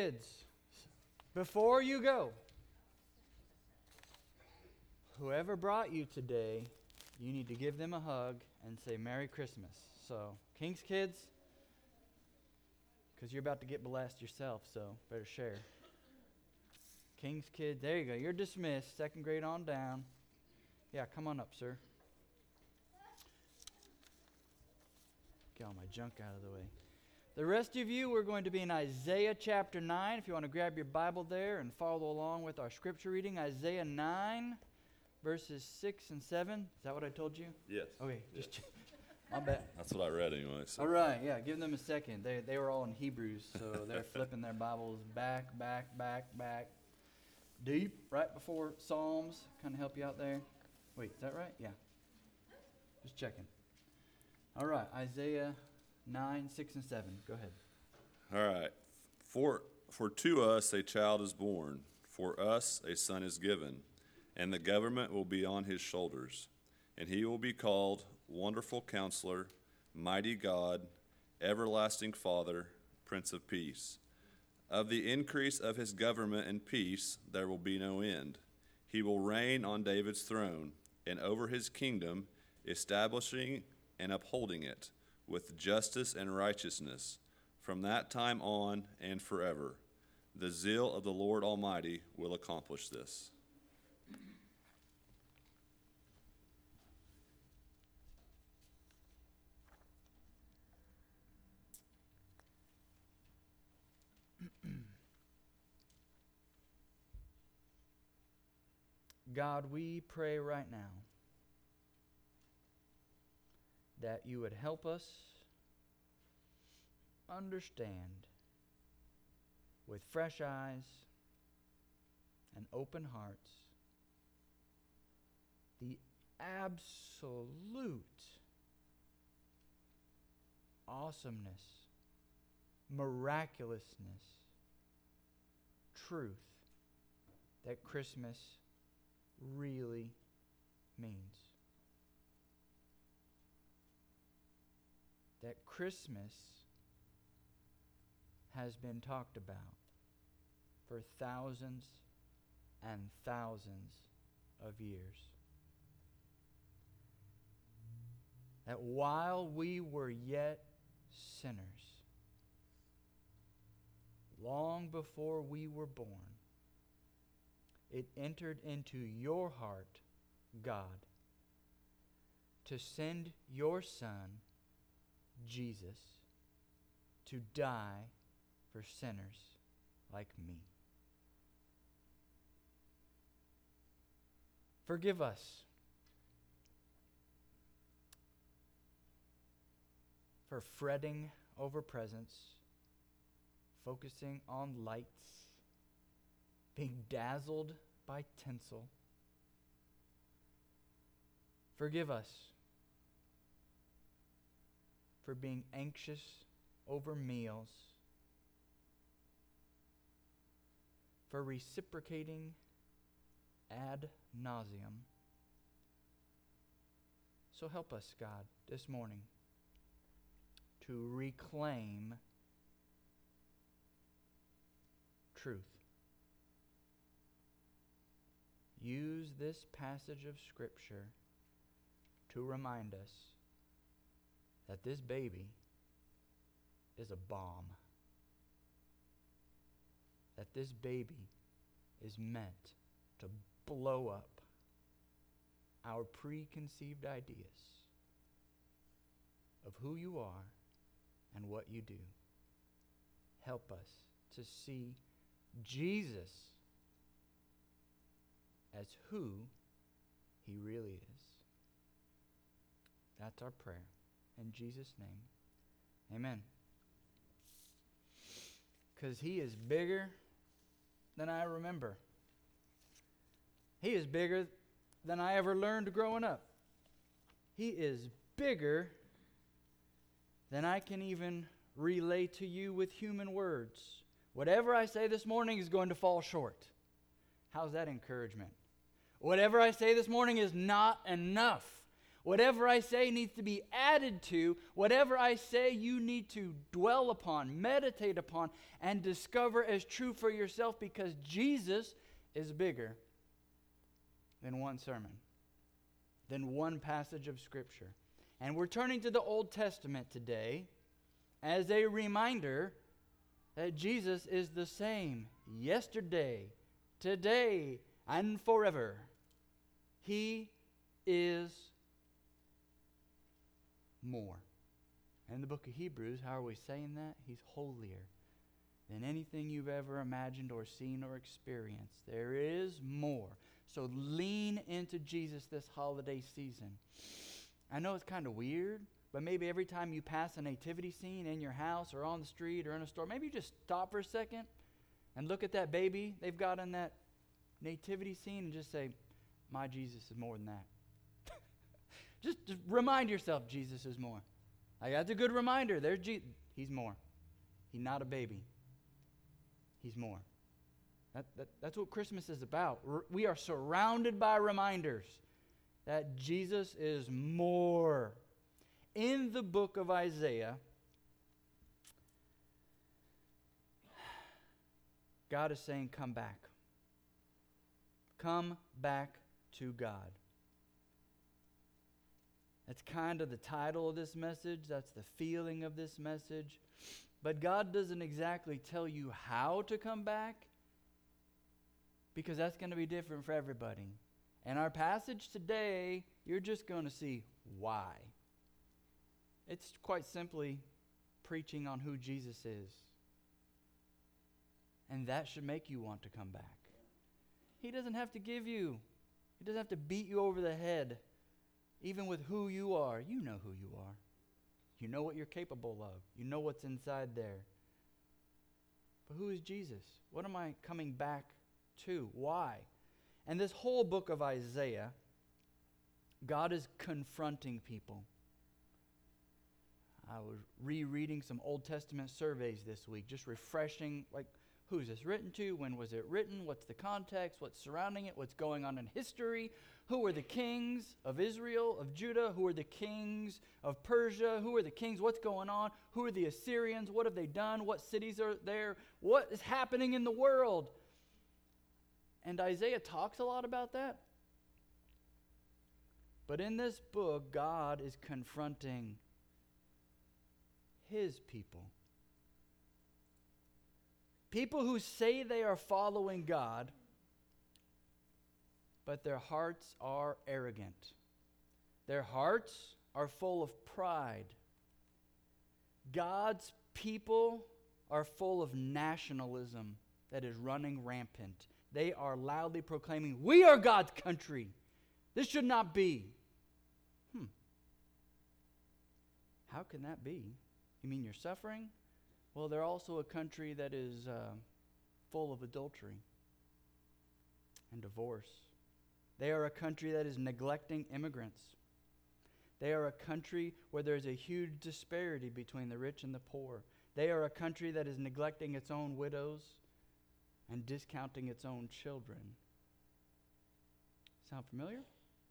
kids, before you go, whoever brought you today, you need to give them a hug and say Merry Christmas. So, King's kids, because you're about to get blessed yourself, so better share. King's kids, there you go. You're dismissed, second grade on down. Yeah, come on up, sir. Get all my junk out of the way. The rest of you, we're going to be in Isaiah chapter 9. If you want to grab your Bible there and follow along with our scripture reading, Isaiah 9, verses 6 and 7. Is that what I told you? Yes. Okay, Yes. just my bad. That's what I read anyway. So. All right, yeah, give them a second. They were all in Hebrews, so they're flipping their Bibles back, deep, right before Psalms. Kind of help you out there. Wait, is that right? Yeah. Just checking. All right, Isaiah 9, 6, and 7. Go ahead. All right. For to us a child is born, for us a son is given, and the government will be on his shoulders. And he will be called Wonderful Counselor, Mighty God, Everlasting Father, Prince of Peace. Of the increase of his government and peace there will be no end. He will reign on David's throne, and over his kingdom, establishing and upholding it with justice and righteousness from that time on and forever. The zeal of the Lord Almighty will accomplish this. God, we pray right now that you would help us understand with fresh eyes and open hearts the absolute awesomeness, miraculousness, truth that Christmas really means. That Christmas has been talked about for thousands and thousands of years. That while we were yet sinners, long before we were born, it entered into your heart, God, to send your Son, Jesus, to die for sinners like me. Forgive us for fretting over presents, focusing on lights, being dazzled by tinsel. Forgive us for being anxious over meals, for reciprocating ad nauseum. So help us, God, this morning to reclaim truth. Use this passage of Scripture to remind us that this baby is a bomb. That this baby is meant to blow up our preconceived ideas of who you are and what you do. Help us to see Jesus as who he really is. That's our prayer. In Jesus' name, amen. Because he is bigger than I remember. He is bigger than I ever learned growing up. He is bigger than I can even relay to you with human words. Whatever I say this morning is going to fall short. How's that encouragement? Whatever I say this morning is not enough. Whatever I say needs to be added to. Whatever I say, you need to dwell upon, meditate upon, and discover as true for yourself, because Jesus is bigger than one sermon, than one passage of Scripture. And we're turning to the Old Testament today as a reminder that Jesus is the same yesterday, today, and forever. He is more. In the book of Hebrews, how are we saying that? He's holier than anything you've ever imagined or seen or experienced. There is more. So lean into Jesus this holiday season. I know it's kind of weird, but maybe every time you pass a nativity scene in your house or on the street or in a store, maybe you just stop for a second and look at that baby they've got in that nativity scene and just say, my Jesus is more than that. just remind yourself Jesus is more. That's a good reminder. There's He's more. He's not a baby. He's more. That's what Christmas is about. We are surrounded by reminders that Jesus is more. In the book of Isaiah, God is saying, come back. Come back to God. That's kind of the title of this message. That's the feeling of this message. But God doesn't exactly tell you how to come back, because that's going to be different for everybody. In our passage today, you're just going to see why. It's quite simply preaching on who Jesus is. And that should make you want to come back. He doesn't have to give you, He doesn't have to beat you over the head, even with who you are. You know who you are. You know what you're capable of. You know what's inside there. But who is Jesus? What am I coming back to? Why? And this whole book of Isaiah, God is confronting people. I was rereading some Old Testament surveys this week, just refreshing, like, who's this written to? When was it written? What's the context? What's surrounding it? What's going on in history? Who are the kings of Israel, of Judah? Who are the kings of Persia? Who are the kings? What's going on? Who are the Assyrians? What have they done? What cities are there? What is happening in the world? And Isaiah talks a lot about that. But in this book, God is confronting His people. People who say they are following God, but their hearts are arrogant. Their hearts are full of pride. God's people are full of nationalism that is running rampant. They are loudly proclaiming, we are God's country. This should not be. How can that be? You mean you're suffering? Well, they're also a country that is full of adultery and divorce. They are a country that is neglecting immigrants. They are a country where there's a huge disparity between the rich and the poor. They are a country that is neglecting its own widows and discounting its own children. Sound familiar?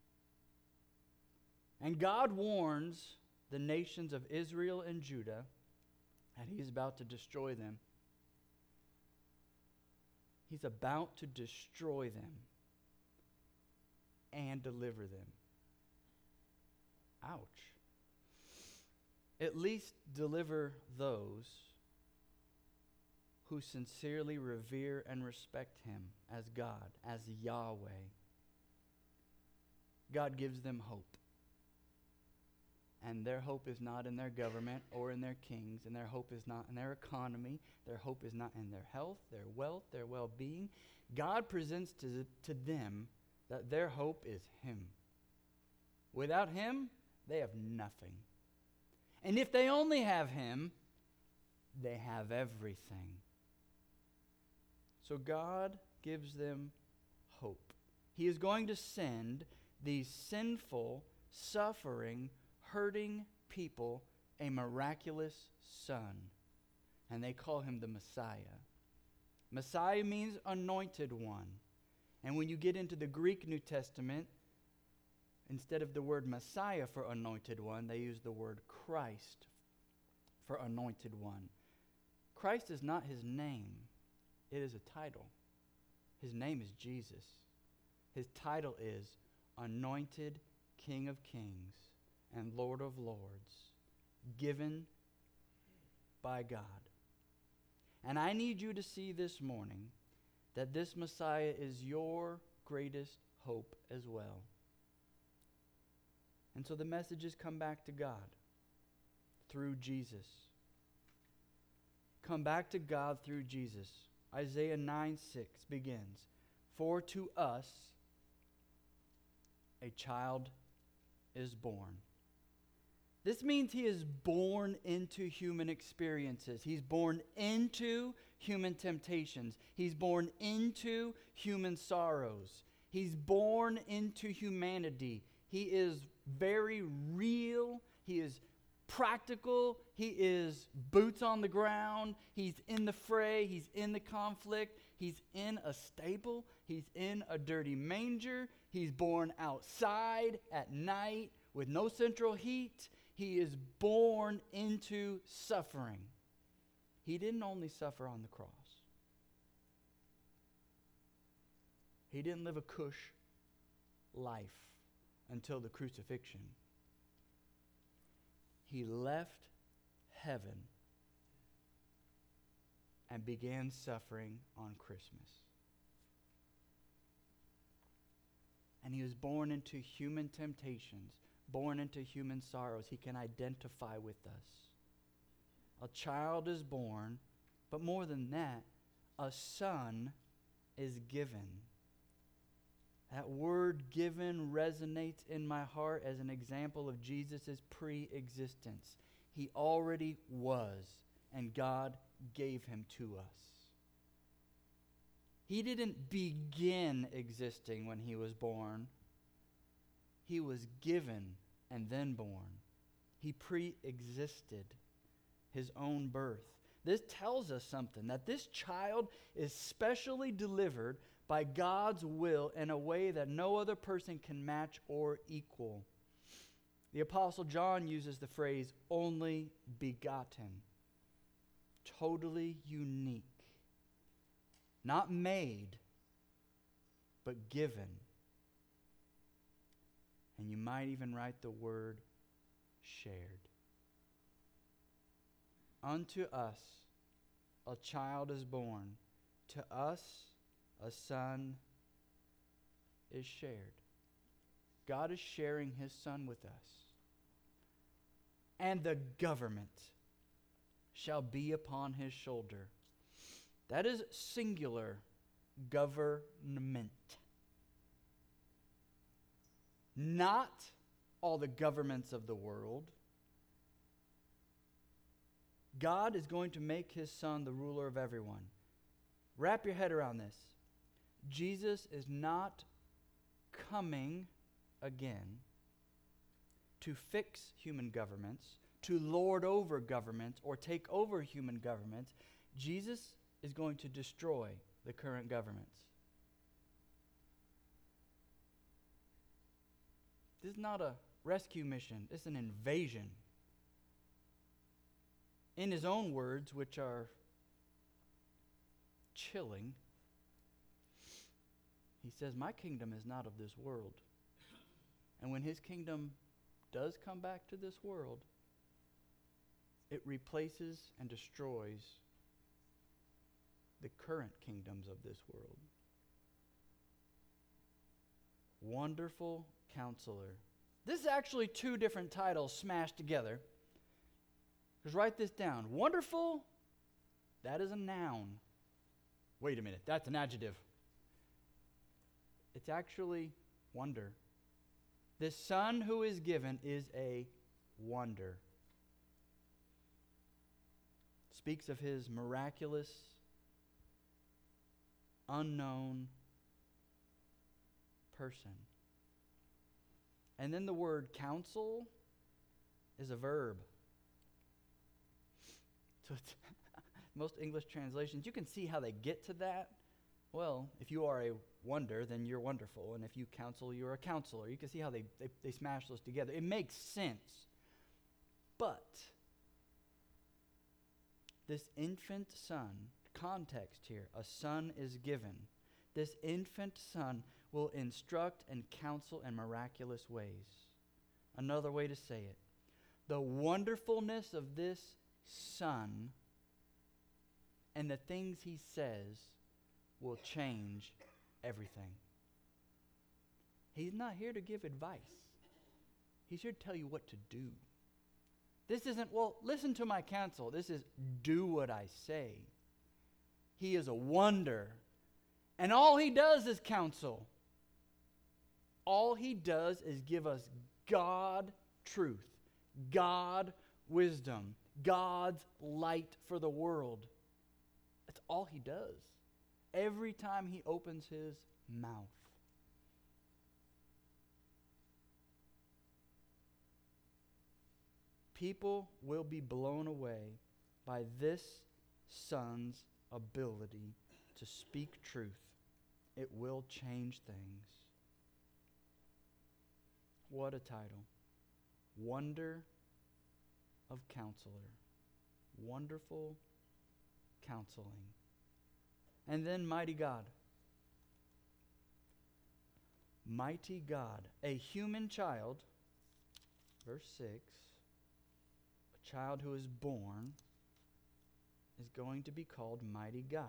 And God warns the nations of Israel and Judah that He's about to destroy them. He's about to destroy them and deliver them. Ouch. At least deliver those who sincerely revere and respect Him as God, as Yahweh. God gives them hope. And their hope is not in their government or in their kings, and their hope is not in their economy. Their hope is not in their health, their wealth, their well-being. God presents to them that their hope is Him. Without Him, they have nothing. And if they only have Him, they have everything. So God gives them hope. He is going to send these sinful, suffering, hurting people a miraculous son. And they call Him the Messiah. Messiah means anointed one. And when you get into the Greek New Testament, Instead of the word Messiah for anointed one, they use the word Christ for anointed one. Christ is not his name. It is a title. His name is Jesus. His title is Anointed King of Kings and Lord of Lords, given by God. And I need you to see this morning that this Messiah is your greatest hope as well. And so the messages come back to God through Jesus. Come back to God through Jesus. Isaiah 9:6 begins, "For to us a child is born." This means he is born into human experiences. He's born into human temptations. He's born into human sorrows. He's born into humanity. He is very real. He is practical. He is boots on the ground. He's in the fray. He's in the conflict. He's in a stable. He's in a dirty manger. He's born outside at night with no central heat. He is born into suffering. He didn't only suffer on the cross. He didn't live a cush life until the crucifixion. He left heaven and began suffering on Christmas. And he was born into human temptations, born into human sorrows. He can identify with us. A child is born, but more than that, a son is given. That word given resonates in my heart as an example of Jesus' pre-existence. He already was, and God gave him to us. He didn't begin existing when he was born. He was given and then born. He pre-existed his own birth. This tells us something, that this child is specially delivered by God's will in a way that no other person can match or equal. The Apostle John uses the phrase, only begotten. Totally unique. Not made, but given. And you might even write the word shared. Unto us a child is born. To us a son is shared. God is sharing his son with us. And the government shall be upon his shoulder. That is singular, government. Not all the governments of the world. God is going to make his son the ruler of everyone. Wrap your head around this. Jesus is not coming again to fix human governments, to lord over governments, or take over human governments. Jesus is going to destroy the current governments. This is not a rescue mission. It's an invasion. In his own words, which are chilling, he says, my kingdom is not of this world. And when his kingdom does come back to this world, it replaces and destroys the current kingdoms of this world. Wonderful Counselor. This is actually two different titles smashed together. Just write this down. Wonderful, that is a noun. Wait a minute, that's an adjective. It's actually wonder. This son who is given is a wonder. Speaks of his miraculous, unknown person. And then the word counsel is a verb. So it's most English translations, you can see how they get to that. Well, if you are a wonder, then you're wonderful. And if you counsel, you're a counselor. You can see how they smash those together. It makes sense. But this infant son, context here, a son is given. This infant son will instruct and counsel in miraculous ways. Another way to say it, the wonderfulness of this son and the things he says will change everything. He's not here to give advice. He's here to tell you what to do. This isn't, well, listen to my counsel. This is, do what I say. He is a wonder. And all he does is counsel. All he does is give us God truth, God wisdom, God's light for the world. That's all he does. Every time he opens his mouth. People will be blown away by this son's ability to speak truth. It will change things. What a title. Wonder of Counselor. Wonderful counseling. And then Mighty God. Mighty God. A human child, verse 6, a child who is born is going to be called Mighty God.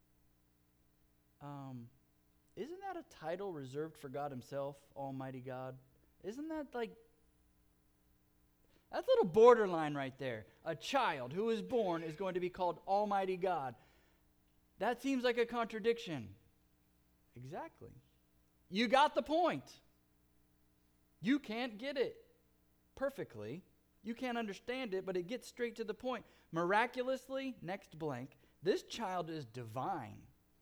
Isn't that a title reserved for God himself, Almighty God? Isn't that like, that's a little borderline right there. A child who is born is going to be called Almighty God. That seems like a contradiction. Exactly. You got the point. You can't get it perfectly. You can't understand it, but it gets straight to the point. Miraculously, next blank, this child is divine.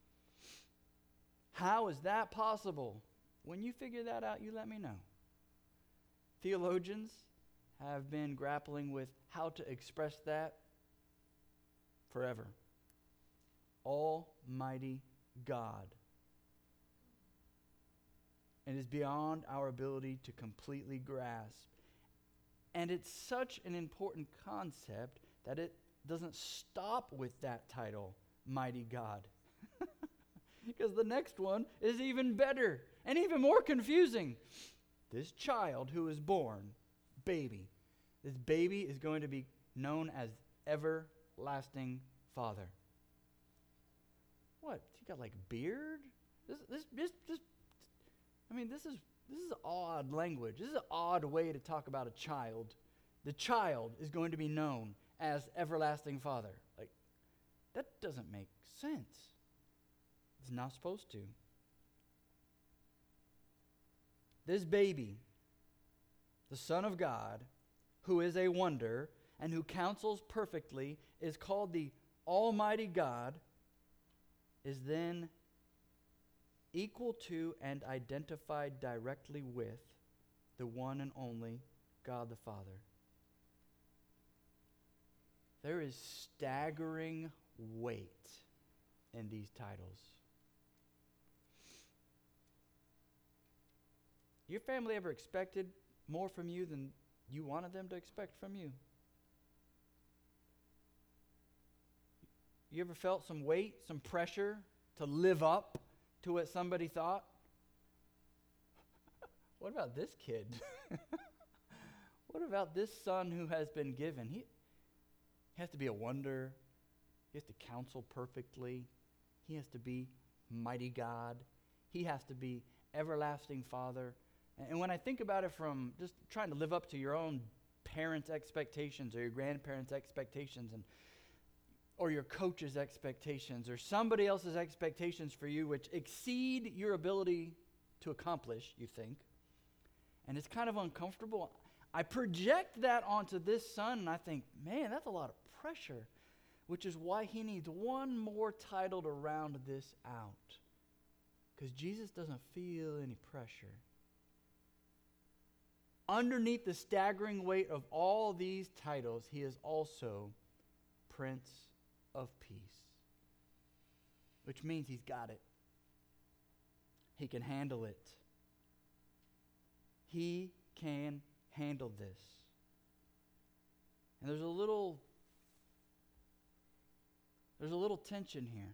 How is that possible? When you figure that out, you let me know. Theologians have been grappling with how to express that forever. Almighty God. It is beyond our ability to completely grasp. And it's such an important concept that it doesn't stop with that title, Mighty God. Because the next one is even better and even more confusing. This child who is born, baby, this baby is going to be known as Everlasting Father. What? He got like beard? This is odd language. This is an odd way to talk about a child. The child is going to be known as Everlasting Father. Like, that doesn't make sense. It's not supposed to. This baby, the Son of God, who is a wonder and who counsels perfectly, is called the Almighty God, is then equal to and identified directly with the one and only God the Father. There is staggering weight in these titles. Your family ever expected more from you than you wanted them to expect from you? You ever felt some weight, some pressure to live up to what somebody thought? What about this kid? What about this son who has been given? He has to be a wonder. He has to counsel perfectly. He has to be Mighty God. He has to be Everlasting Father. And when I think about it from just trying to live up to your own parents' expectations or your grandparents' expectations or your coach's expectations or somebody else's expectations for you which exceed your ability to accomplish, you think, and it's kind of uncomfortable, I project that onto this son and I think, man, that's a lot of pressure, which is why he needs one more title to round this out, because Jesus doesn't feel any pressure. Underneath the staggering weight of all these titles, he is also Prince of Peace, which means he's got it. He can handle it. He can handle this. And there's a little tension here.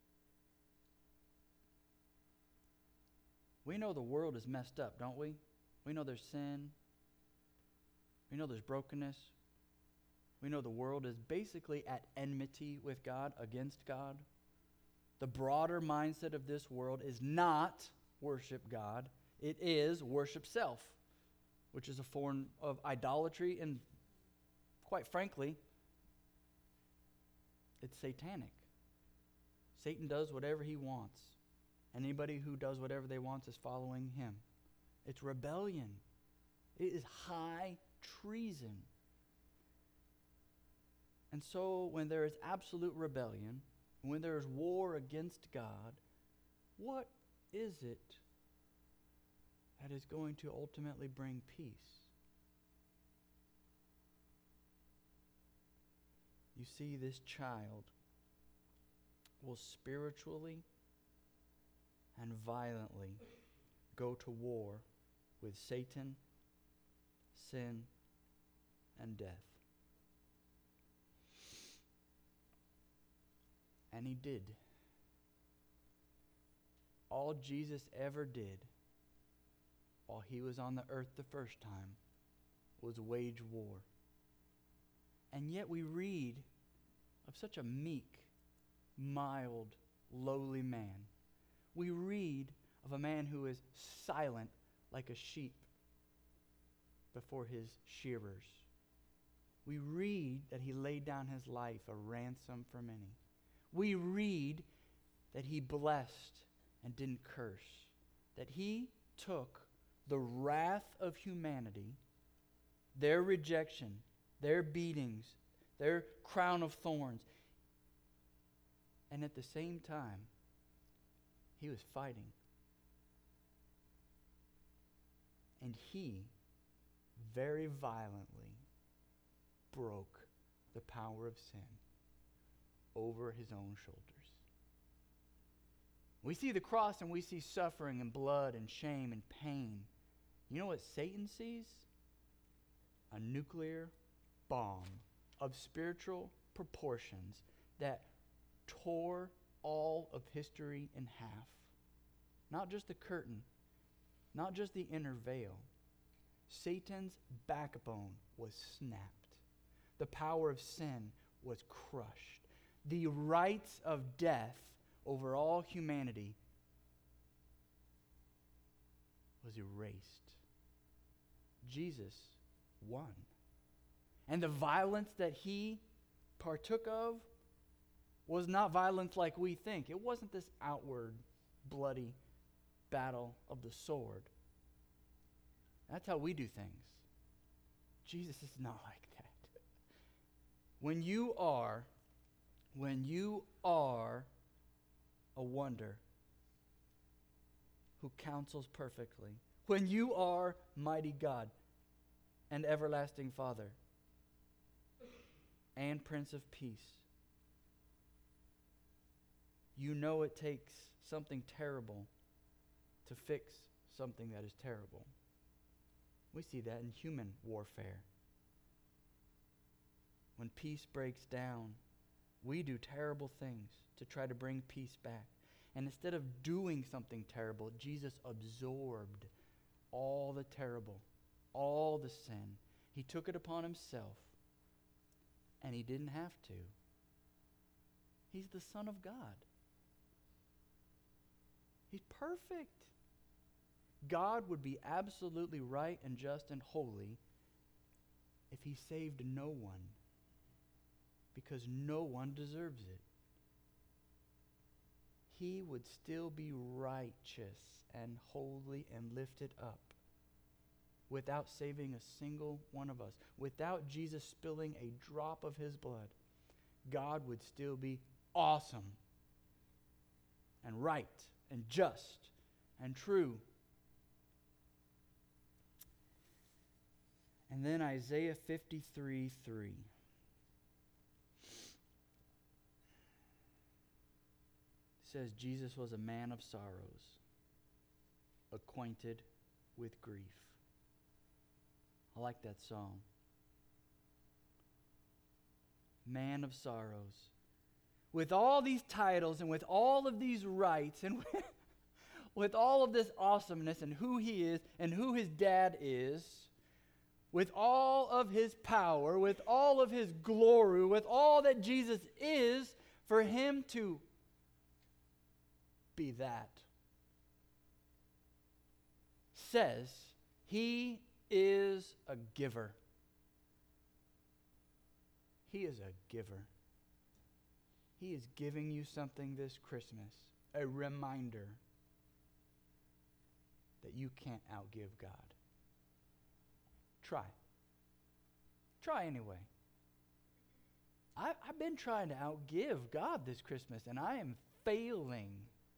We know the world is messed up, don't we? We know there's sin. We know there's brokenness. We know the world is basically at enmity with God, against God. The broader mindset of this world is not worship God. It is worship self, which is a form of idolatry, and quite frankly, it's satanic. Satan does whatever he wants. Anybody who does whatever they want is following him. It's rebellion. It is high treason. And so when there is absolute rebellion, when there is war against God, what is it that is going to ultimately bring peace? You see, this child will spiritually and violently go to war with Satan, sin, and death. And he did. All Jesus ever did while he was on the earth the first time was wage war. And yet we read of such a meek, mild, lowly man. We read of a man who is silent like a sheep before his shearers. We read that he laid down his life a ransom for many. We read that he blessed and didn't curse, that he took the wrath of humanity, their rejection, their beatings, their crown of thorns, and at the same time, he was fighting. And he very violently broke the power of sin over his own shoulders. We see the cross and we see suffering and blood and shame and pain. You know what Satan sees? A nuclear bomb of spiritual proportions that tore all of history in half. Not just the curtain, not just the inner veil. Satan's backbone was snapped. The power of sin was crushed. The rights of death over all humanity was erased. Jesus won. And the violence that he partook of was not violence like we think. It wasn't this outward, bloody battle of the sword. That's how we do things. Jesus is not like that. When you are a wonder who counsels perfectly, when you are mighty God and everlasting Father and Prince of Peace, you know it takes something terrible to fix something that is terrible. We see that in human warfare. When peace breaks down, we do terrible things to try to bring peace back. And instead of doing something terrible, Jesus absorbed all the terrible, all the sin. He took it upon himself, and he didn't have to. He's the Son of God. He's perfect. God would be absolutely right and just and holy if he saved no one, because no one deserves it. He would still be righteous and holy and lifted up without saving a single one of us. Without Jesus spilling a drop of his blood, God would still be awesome and right and just and true. And then Isaiah 53:3. Says Jesus was a man of sorrows. acquainted with grief. I like that song. Man of sorrows. With all these titles and with all of these rights and with all of this awesomeness and who he is and who his dad is, with all of his power, with all of his glory, with all that Jesus is, for him to be that says he is a giver. He is a giver. He is giving you something this Christmas, a reminder that you can't outgive God. Try. Try anyway. I've been trying to outgive God this Christmas, and I am failing.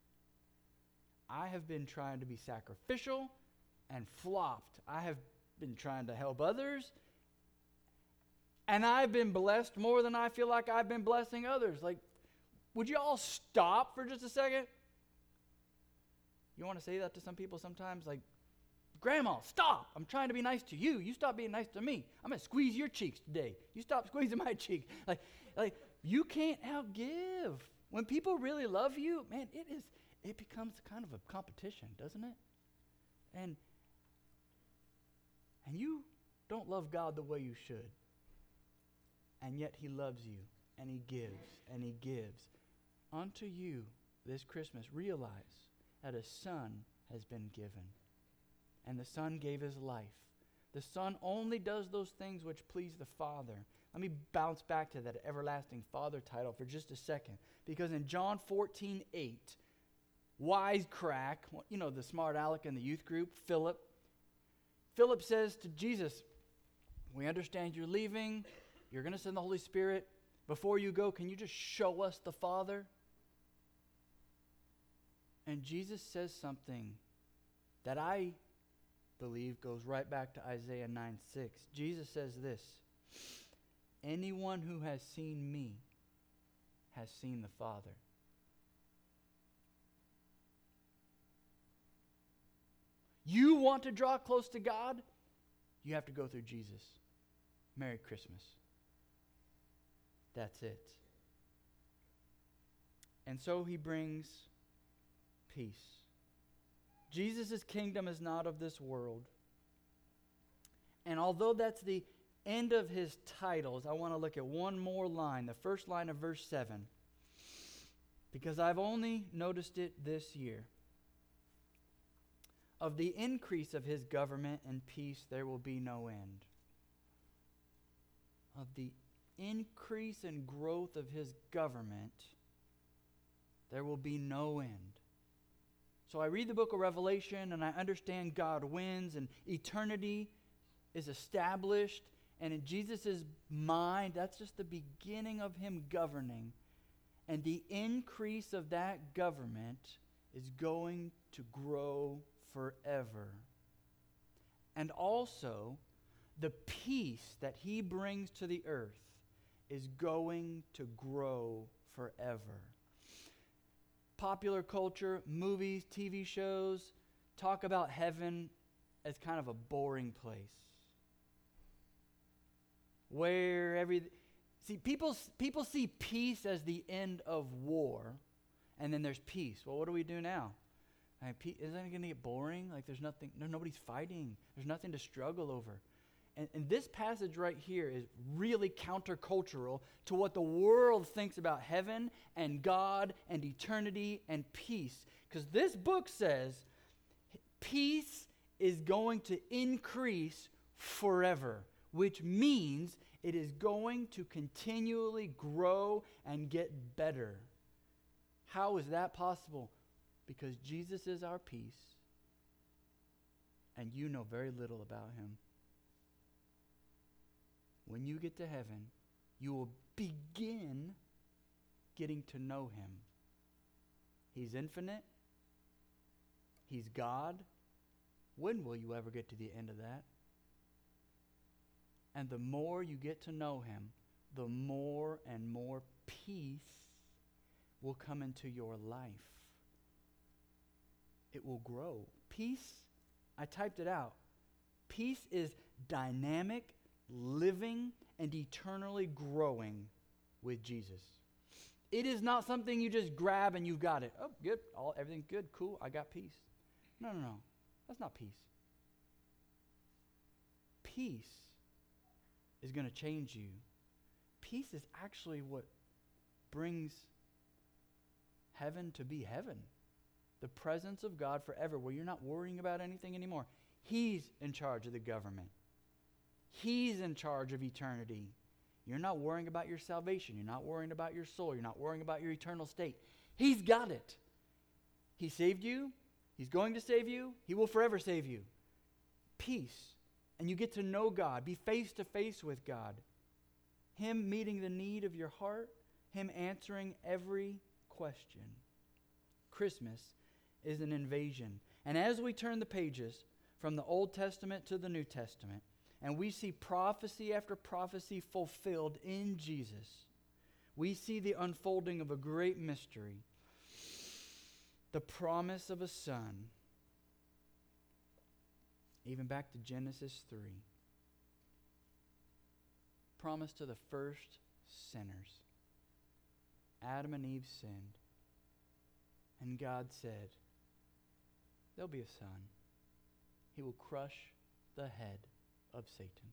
I have been trying to be sacrificial and flopped. I have been trying to help others, and I've been blessed more than I feel like I've been blessing others. Like, would you all stop for just a second? You want to say that to some people sometimes? Like, Grandma, stop. I'm trying to be nice to you. You stop being nice to me. I'm going to squeeze your cheeks today. You stop squeezing my cheek. Like you can't outgive. When people really love you, man, it becomes kind of a competition, doesn't it? And you don't love God the way you should. And yet he loves you, and he gives, and he gives. Unto you this Christmas, realize that a son has been given. And the Son gave his life. The Son only does those things which please the Father. Let me bounce back to that everlasting Father title for just a second. Because in John 14:8, wisecrack, you know, the smart aleck in the youth group, Philip says to Jesus, we understand you're leaving. You're going to send the Holy Spirit. Before you go, can you just show us the Father? And Jesus says something that I believe goes right back to Isaiah 9:6. Jesus says this, anyone who has seen me has seen the Father. You want to draw close to God? You have to go through Jesus. Merry Christmas. That's it. And so he brings peace. Jesus' kingdom is not of this world. And although that's the end of his titles, I want to look at one more line, the first line of verse 7, because I've only noticed it this year. Of the increase of his government and peace, there will be no end. Of the increase and growth of his government, there will be no end. So I read the book of Revelation and I understand God wins and eternity is established. And in Jesus' mind, that's just the beginning of him governing. And the increase of that government is going to grow forever. And also, the peace that he brings to the earth is going to grow forever. Popular culture, movies, TV shows talk about heaven as kind of a boring place. Where people see peace as the end of war, and then there's peace. Well, what do we do now? Isn't it going to get boring? Like nobody's fighting. There's nothing to struggle over. And this passage right here is really countercultural to what the world thinks about heaven and God and eternity and peace. Because this book says peace is going to increase forever, which means it is going to continually grow and get better. How is that possible? Because Jesus is our peace, and you know very little about him. When you get to heaven, you will begin getting to know him. He's infinite. He's God. When will you ever get to the end of that? And the more you get to know him, the more and more peace will come into your life. it will grow. Peace, I typed it out. Peace is dynamic, living, and eternally growing with Jesus. It is not something you just grab and you've got it. Oh, good. Everything's good. Cool. I got peace. No. That's not peace. Peace is going to change you. Peace is actually what brings heaven to be heaven. The presence of God forever, where you're not worrying about anything anymore. He's in charge of the government. He's in charge of eternity. You're not worrying about your salvation. You're not worrying about your soul. You're not worrying about your eternal state. He's got it. He saved you. He's going to save you. He will forever save you. Peace. And you get to know God. Be face to face with God. Him meeting the need of your heart. Him answering every question. Christmas is an invasion. And as we turn the pages from the Old Testament to the New Testament, and we see prophecy after prophecy fulfilled in Jesus, we see the unfolding of a great mystery, the promise of a son, even back to Genesis 3. Promise to the first sinners. Adam and Eve sinned. And God said, there'll be a son. He will crush the head of Satan.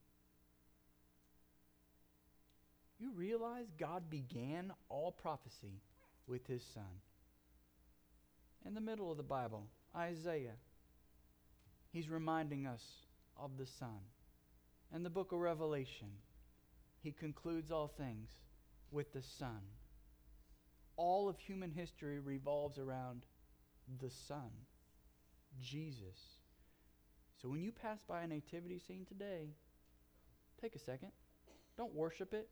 You realize God began all prophecy with his son. In the middle of the Bible, Isaiah, he's reminding us of the son. In the book of Revelation, he concludes all things with the son. All of human history revolves around the Son, Jesus. So when you pass by a nativity scene today, take a second. Don't worship it.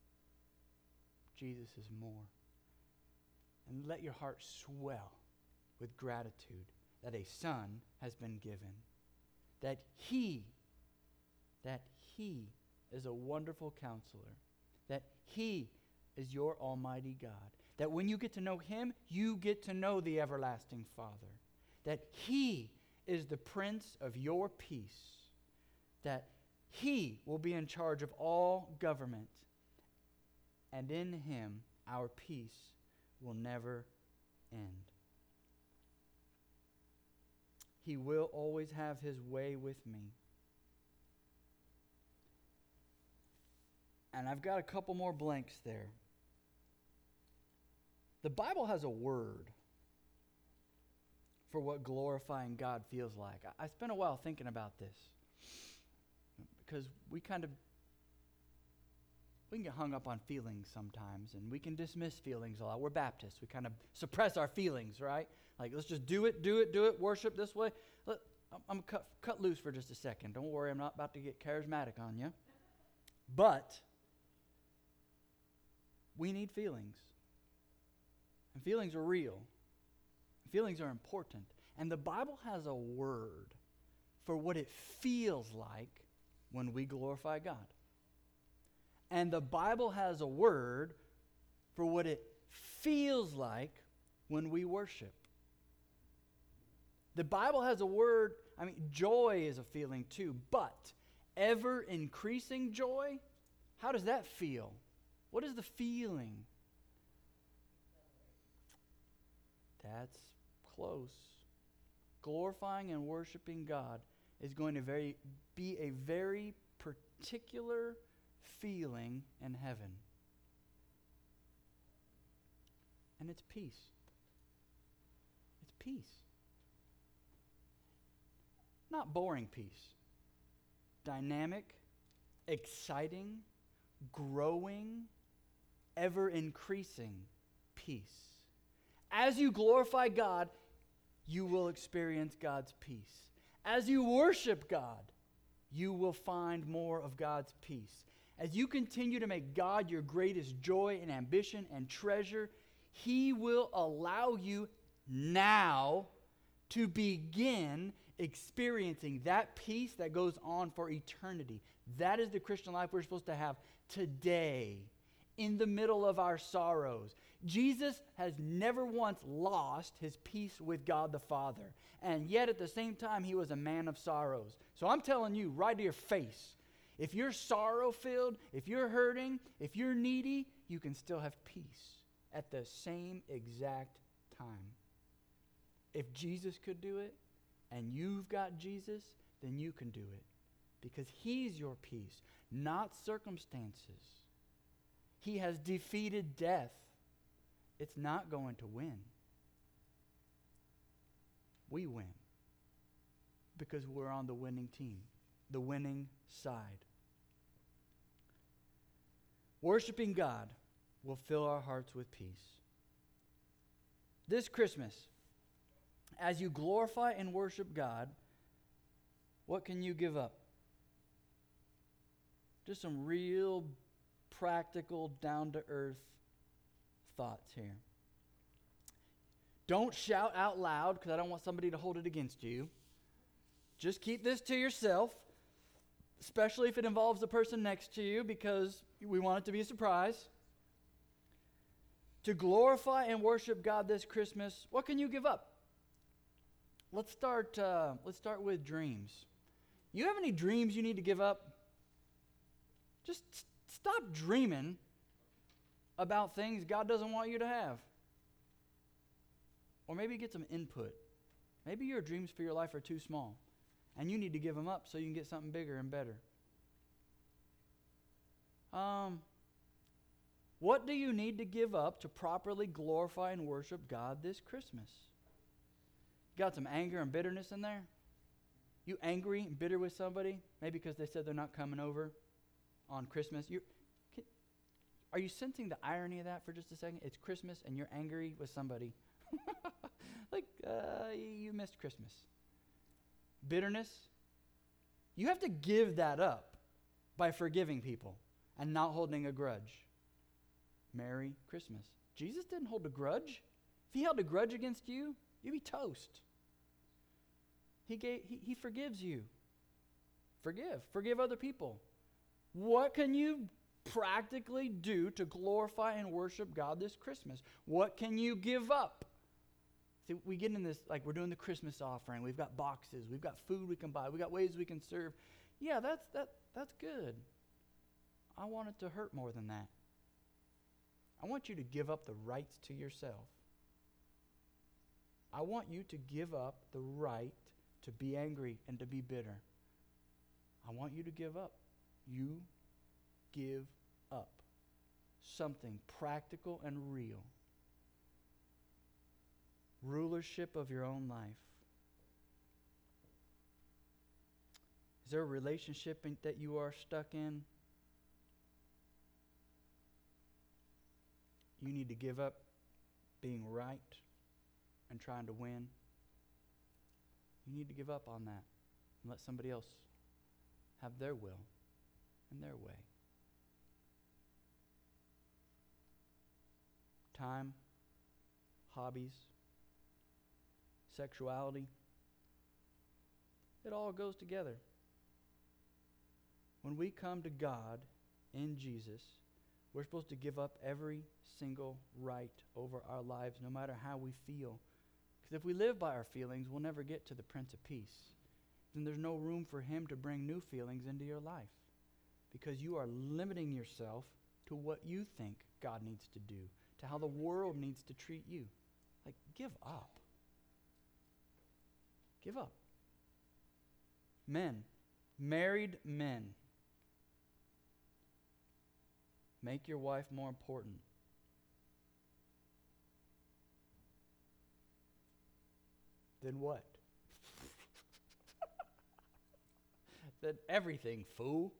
Jesus is more. And let your heart swell with gratitude that a son has been given. That he is a wonderful counselor. That he is your almighty God. That when you get to know him, you get to know the everlasting Father. That he is the Prince of your peace. That he will be in charge of all government. And in him, our peace will never end. He will always have his way with me. And I've got a couple more blanks there. The Bible has a word for what glorifying God feels like. I spent a while thinking about this because we can get hung up on feelings sometimes, and we can dismiss feelings a lot. We're Baptists. We kind of suppress our feelings, right? Like, let's just do it, worship this way. I'm cut loose for just a second. Don't worry, I'm not about to get charismatic on you. But we need feelings. And feelings are real. Feelings are important. And the Bible has a word for what it feels like when we glorify God. And the Bible has a word for what it feels like when we worship. The Bible has a word, joy is a feeling too, but ever increasing joy, how does that feel? What is the feeling? That's close. Glorifying and worshiping God is going to be a very particular feeling in heaven. And it's peace. It's peace. Not boring peace. Dynamic, exciting, growing, ever increasing peace. As you glorify God, you will experience God's peace. As you worship God, you will find more of God's peace. As you continue to make God your greatest joy and ambition and treasure, He will allow you now to begin experiencing that peace that goes on for eternity. That is the Christian life we're supposed to have today, in the middle of our sorrows. Jesus has never once lost his peace with God the Father. And yet at the same time, he was a man of sorrows. So I'm telling you right to your face, if you're sorrow-filled, if you're hurting, if you're needy, you can still have peace at the same exact time. If Jesus could do it, and you've got Jesus, then you can do it. Because he's your peace, not circumstances. He has defeated death. It's not going to win. We win. Because we're on the winning team, the winning side. Worshiping God will fill our hearts with peace. This Christmas, as you glorify and worship God, what can you give up? Just some real practical, down-to-earth thoughts here. Don't shout out loud because I don't want somebody to hold it against you. Just keep this to yourself, especially if it involves the person next to you, because we want it to be a surprise. To glorify and worship God this Christmas, what can you give up? Let's start with dreams. You have any dreams you need to give up? Just stop dreaming about things God doesn't want you to have. Or maybe get some input. Maybe your dreams for your life are too small, and you need to give them up so you can get something bigger and better. What do you need to give up to properly glorify and worship God this Christmas? Got some anger and bitterness in there? You angry and bitter with somebody? Maybe because they said they're not coming over on Christmas. Are you sensing the irony of that for just a second? It's Christmas and you're angry with somebody. You missed Christmas. Bitterness? You have to give that up by forgiving people and not holding a grudge. Merry Christmas. Jesus didn't hold a grudge. If he held a grudge against you, you'd be toast. He forgives you. Forgive other people. What can you practically do to glorify and worship God this Christmas? What can you give up? See, we get in this, like we're doing the Christmas offering. We've got boxes. We've got food we can buy. We've got ways we can serve. Yeah, that's good. I want it to hurt more than that. I want you to give up the rights to yourself. I want you to give up the right to be angry and to be bitter. I want you to give up. You give up something practical and real. Rulership of your own life. Is there a relationship that you are stuck in? You need to give up being right and trying to win. You need to give up on that and let somebody else have their will and their way. Time, hobbies, sexuality, it all goes together. When we come to God in Jesus, we're supposed to give up every single right over our lives, no matter how we feel. Because if we live by our feelings, we'll never get to the Prince of Peace. Then there's no room for him to bring new feelings into your life. Because you are limiting yourself to what you think God needs to do, to how the world needs to treat you. Like, give up. Give up. Men, married men, make your wife more important. Then what? Then everything, fool.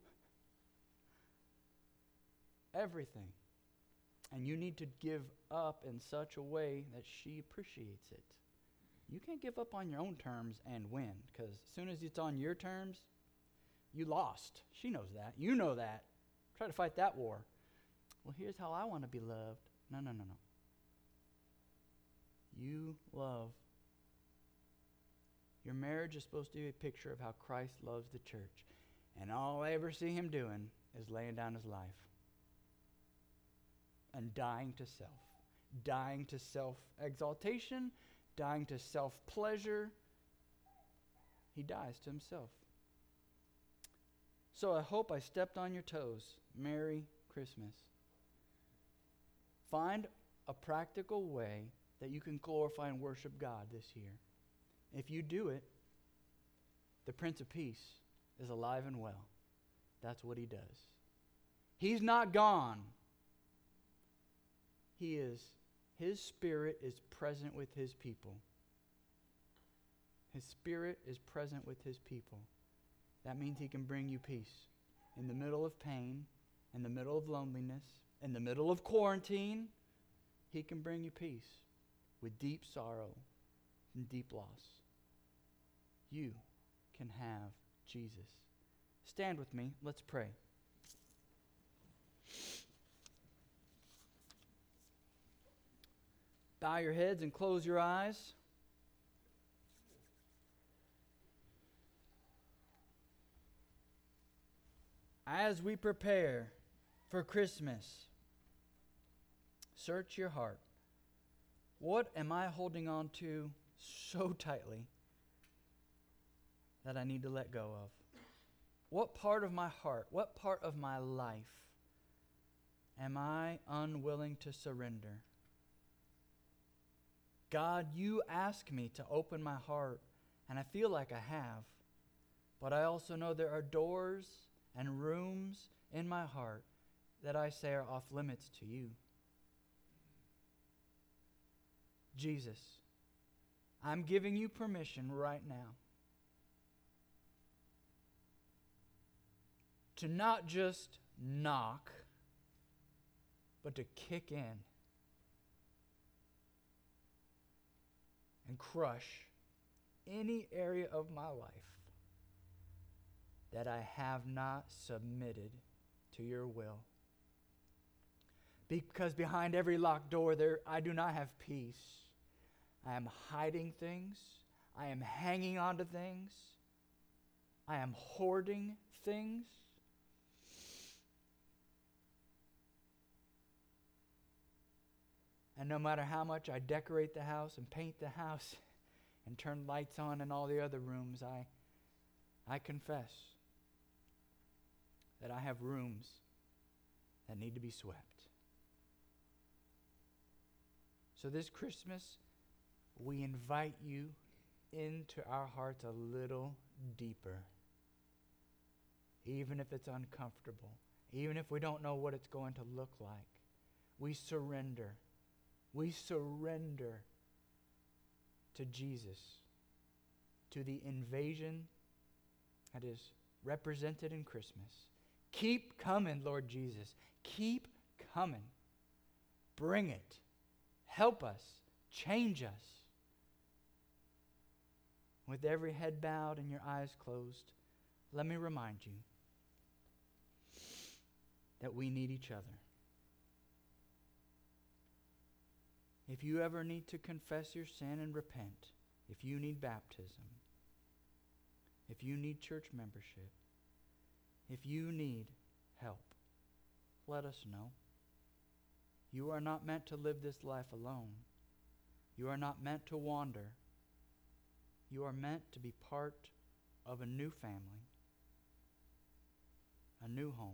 Everything. And you need to give up in such a way that she appreciates it. You can't give up on your own terms and win, because as soon as it's on your terms, you lost. She knows that. You know that. Try to fight that war. Well, here's how I want to be loved. No. You love. Your marriage is supposed to be a picture of how Christ loves the church. And all I ever see him doing is laying down his life and dying to self dying to self-exaltation, dying to self-pleasure. He dies to himself. So I hope I stepped on your toes. Merry Christmas. Find a practical way that you can glorify and worship God this year. If you do it, the Prince of Peace is alive and well. That's what he does. He's not gone. His Spirit is present with his people. His Spirit is present with his people. That means he can bring you peace. In the middle of pain, in the middle of loneliness, in the middle of quarantine, he can bring you peace with deep sorrow and deep loss. You can have Jesus. Stand with me. Let's pray. Bow your heads and close your eyes. As we prepare for Christmas, search your heart. What am I holding on to so tightly that I need to let go of? What part of my heart, what part of my life am I unwilling to surrender? God, you ask me to open my heart, and I feel like I have, but I also know there are doors and rooms in my heart that I say are off limits to you. Jesus, I'm giving you permission right now to not just knock, but to kick in and crush any area of my life that I have not submitted to your will. Because behind every locked door there, I do not have peace. I am hiding things. I am hanging on to things. I am hoarding things. And no matter how much I decorate the house and paint the house and turn lights on in all the other rooms, I confess that I have rooms that need to be swept. So this Christmas, we invite you into our hearts a little deeper. Even if it's uncomfortable, even if we don't know what it's going to look like, we surrender. We surrender to Jesus, to the invasion that is represented in Christmas. Keep coming, Lord Jesus. Keep coming. Bring it. Help us. Change us. With every head bowed and your eyes closed, let me remind you that we need each other. If you ever need to confess your sin and repent, if you need baptism, if you need church membership, if you need help, let us know. You are not meant to live this life alone. You are not meant to wander. You are meant to be part of a new family, a new home,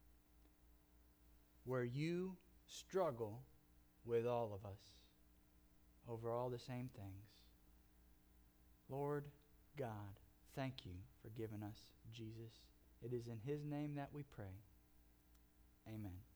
where you struggle with all of us over all the same things. Lord God, thank you for giving us Jesus. It is in his name that we pray. Amen.